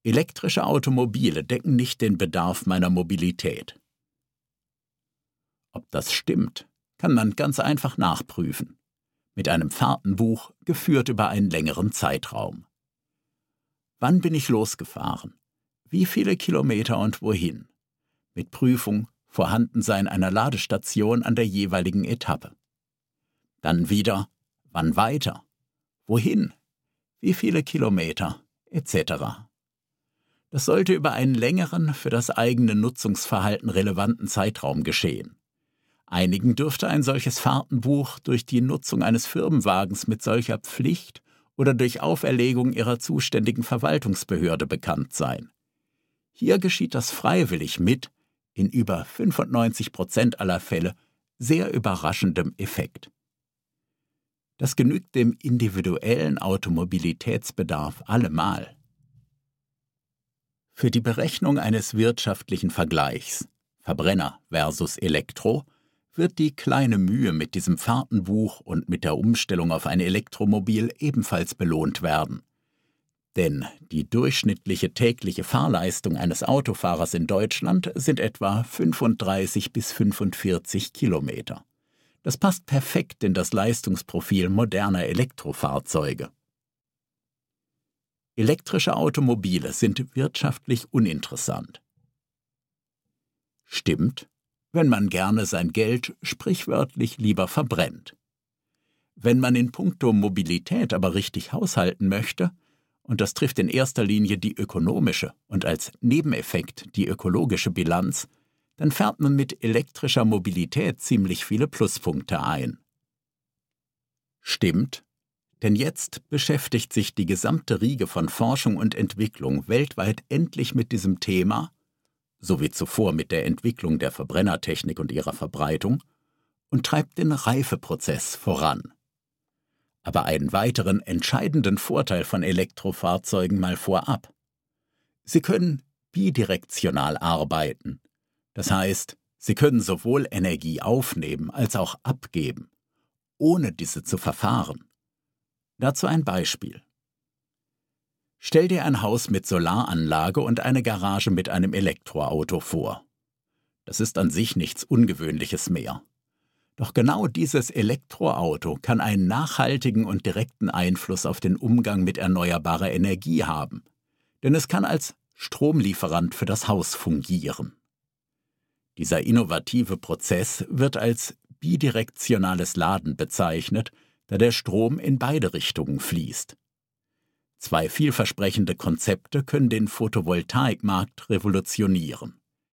Elektrische Automobile decken nicht den Bedarf meiner Mobilität. Ob das stimmt, kann man ganz einfach nachprüfen. Mit einem Fahrtenbuch, geführt über einen längeren Zeitraum. Wann bin ich losgefahren? Wie viele Kilometer und wohin? Mit Prüfung, Vorhandensein einer Ladestation an der jeweiligen Etappe. Dann wieder, wann weiter? Wohin? Wie viele Kilometer? Etc. Das sollte über einen längeren, für das eigene Nutzungsverhalten relevanten Zeitraum geschehen. Einigen dürfte ein solches Fahrtenbuch durch die Nutzung eines Firmenwagens mit solcher Pflicht oder durch Auferlegung ihrer zuständigen Verwaltungsbehörde bekannt sein. Hier geschieht das freiwillig mit, in über 95% aller Fälle, sehr überraschendem Effekt. Das genügt dem individuellen Automobilitätsbedarf allemal. Für die Berechnung eines wirtschaftlichen Vergleichs, Verbrenner versus Elektro, wird die kleine Mühe mit diesem Fahrtenbuch und mit der Umstellung auf ein Elektromobil ebenfalls belohnt werden. Denn die durchschnittliche tägliche Fahrleistung eines Autofahrers in Deutschland sind etwa 35 bis 45 Kilometer. Das passt perfekt in das Leistungsprofil moderner Elektrofahrzeuge. Elektrische Automobile sind wirtschaftlich uninteressant. Stimmt, wenn man gerne sein Geld sprichwörtlich lieber verbrennt. Wenn man in puncto Mobilität aber richtig haushalten möchte, und das trifft in erster Linie die ökonomische und als Nebeneffekt die ökologische Bilanz, dann fährt man mit elektrischer Mobilität ziemlich viele Pluspunkte ein. Stimmt, denn jetzt beschäftigt sich die gesamte Riege von Forschung und Entwicklung weltweit endlich mit diesem Thema, so wie zuvor mit der Entwicklung der Verbrennertechnik und ihrer Verbreitung, und treibt den Reifeprozess voran. Aber einen weiteren entscheidenden Vorteil von Elektrofahrzeugen mal vorab. Sie können bidirektional arbeiten. Das heißt, sie können sowohl Energie aufnehmen als auch abgeben, ohne diese zu verfahren. Dazu ein Beispiel. Stell dir ein Haus mit Solaranlage und eine Garage mit einem Elektroauto vor. Das ist an sich nichts Ungewöhnliches mehr. Doch genau dieses Elektroauto kann einen nachhaltigen und direkten Einfluss auf den Umgang mit erneuerbarer Energie haben, denn es kann als Stromlieferant für das Haus fungieren. Dieser innovative Prozess wird als bidirektionales Laden bezeichnet, da der Strom in beide Richtungen fließt. Zwei vielversprechende Konzepte können den Photovoltaikmarkt revolutionieren.